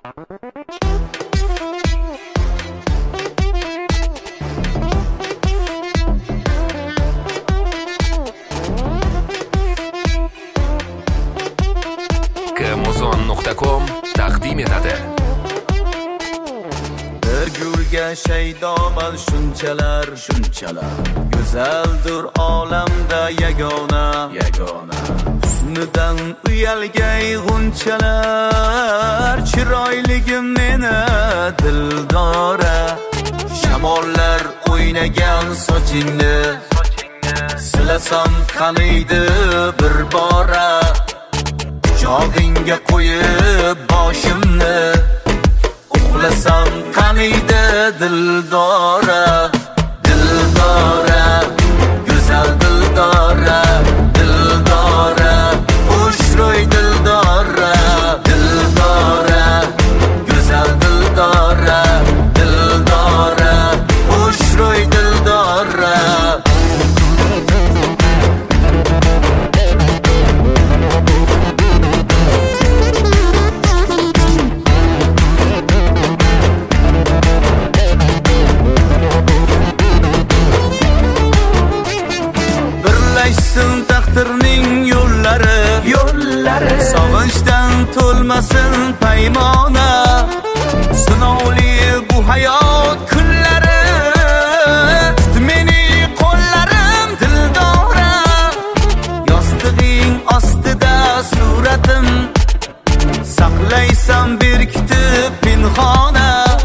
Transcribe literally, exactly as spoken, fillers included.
kmozon nuqta com taqdim etadi. Bir gulga shaydoman shunchalar, shunchalar go'zaldir olamda yagona, yagona husnidan uyalgay g'unchalar, chiroyligim meni dildora, shamollar o'ynagan sochingni silasam qaniydi bir bora, jog'ingga qo'yib boshimni uxlasam qaniydi dildora, dildora, go'zal dildora, dildora, xushro'y dildora, dildora, go'zal dildora, dildora, xushro'y dildora. Taqdirning yo'llari, yo'llari sog'inchdan to'lmasin paymona, sinovli bu hayot kunlari, tut meni qo'llarim dildora, yostig'ing ostida suratim saqlaysan berkitib pinhona,